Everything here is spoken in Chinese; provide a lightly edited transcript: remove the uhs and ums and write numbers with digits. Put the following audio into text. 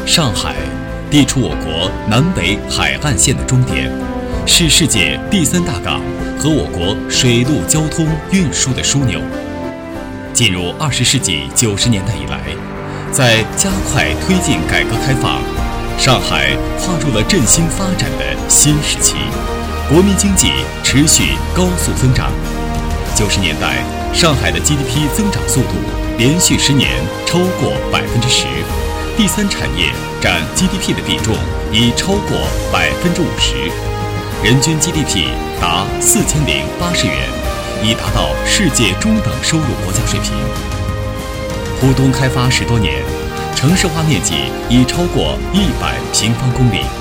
上海地处我国南北海岸线的中点，是世界第3大港和我国水陆交通运输的枢纽。进入20世纪90年代以来，在加快推进改革开放，上海跨入了振兴发展的新时期，国民经济持续高速增长。90年代，上海的 GDP 增长速度连续10年超过10%，第三产业占 GDP 的比重已超过50%，人均 GDP 达4080元，已达到世界中等收入国家水平。浦东开发10多年，城市化面积已超过100平方公里。